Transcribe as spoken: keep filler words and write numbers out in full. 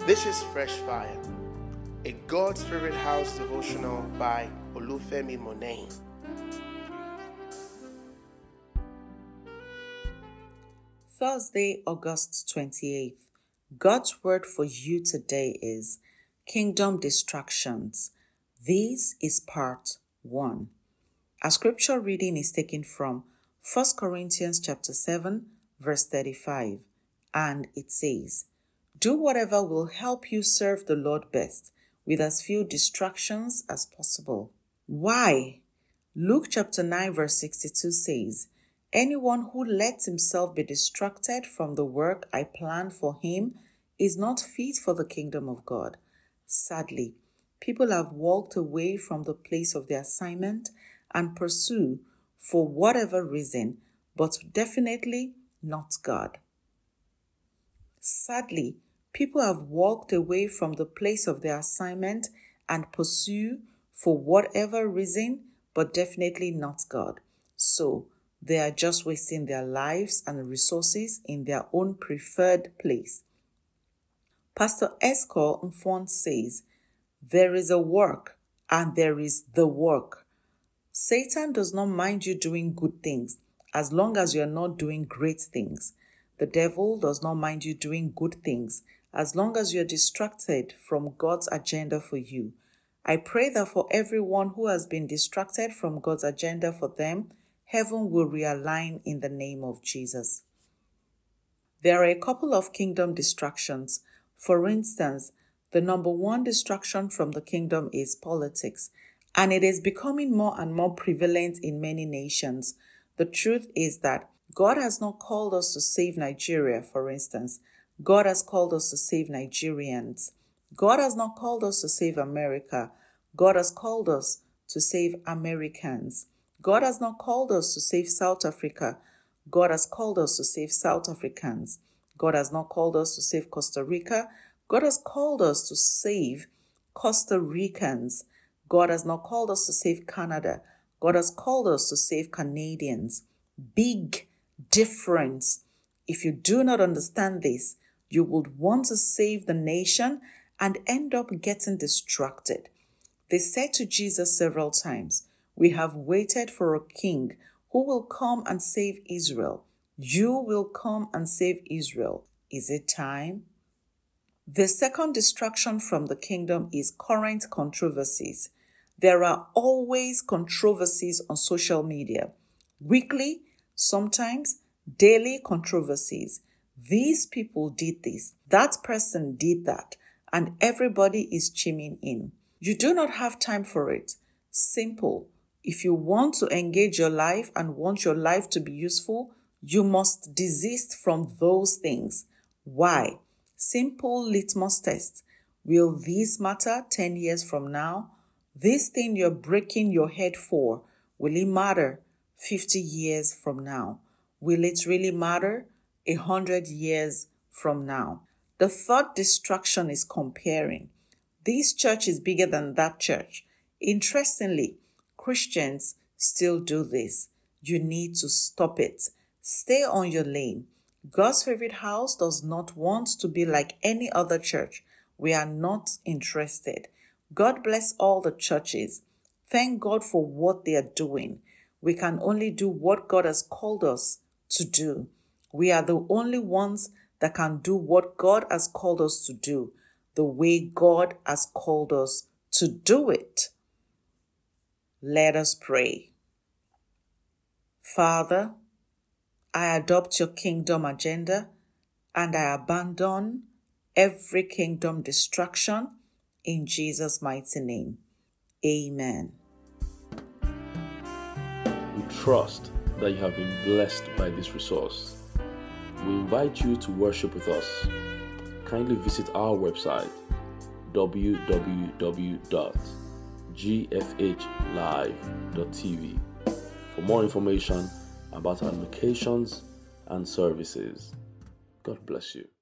This is Fresh Fire, a God's Favorite House devotional by Olufemi Monet. Thursday, August twenty-eighth. God's word for you today is Kingdom Distractions. This is part one. Our scripture reading is taken from First Corinthians chapter seven, verse thirty-five, and it says, "Do whatever will help you serve the Lord best, with as few distractions as possible." Why? Luke chapter nine, verse sixty-two says, "Anyone who lets himself be distracted from the work I planned for him is not fit for the kingdom of God." Sadly, people have walked away from the place of their assignment and pursue for whatever reason, but definitely not God. Sadly, people have walked away from the place of their assignment and pursue for whatever reason, but definitely not God. So, they are just wasting their lives and resources in their own preferred place. Pastor Esco Mfon says, "There is a work and there is the work." Satan does not mind you doing good things as long as you are not doing great things. The devil does not mind you doing good things as long as you are distracted from God's agenda for you. I pray that for everyone who has been distracted from God's agenda for them, heaven will realign in the name of Jesus. There are a couple of kingdom distractions. For instance, the number one distraction from the kingdom is politics, and it is becoming more and more prevalent in many nations. The truth is that God has not called us to save Nigeria, for instance. God has called us to save Nigerians. God has not called us to save America. God has called us to save Americans. God has not called us to save South Africa. God has called us to save South Africans. God has not called us to save Costa Rica. God has called us to save Costa Ricans. God has not called us to save Canada. God has called us to save Canadians. Big difference. If you do not understand this, you would want to save the nation and end up getting distracted. They said to Jesus several times, "We have waited for a king who will come and save Israel. You will come and save Israel. Is it time?" The second distraction from the kingdom is current controversies. There are always controversies on social media. Weekly, sometimes daily controversies. These people did this, that person did that, and everybody is chiming in. You do not have time for it. Simple. If you want to engage your life and want your life to be useful, you must desist from those things. Why? Simple litmus test. Will this matter ten years from now? This thing you're breaking your head for, will it matter fifty years from now? Will it really matter one hundred years from now? The third distraction is comparing. This church is bigger than that church. Interestingly, Christians still do this. You need to stop it. Stay on your lane. God's favorite house does not want to be like any other church. We are not interested. God bless all the churches. Thank God for what they are doing. We can only do what God has called us to do. We are the only ones that can do what God has called us to do, the way God has called us to do it. Let us pray. Father, I adopt your kingdom agenda and I abandon every kingdom distraction in Jesus' mighty name. Amen. We trust that you have been blessed by this resource. We invite you to worship with us. Kindly visit our website w w w dot g f h live dot t v for more information about our locations and services. God bless you.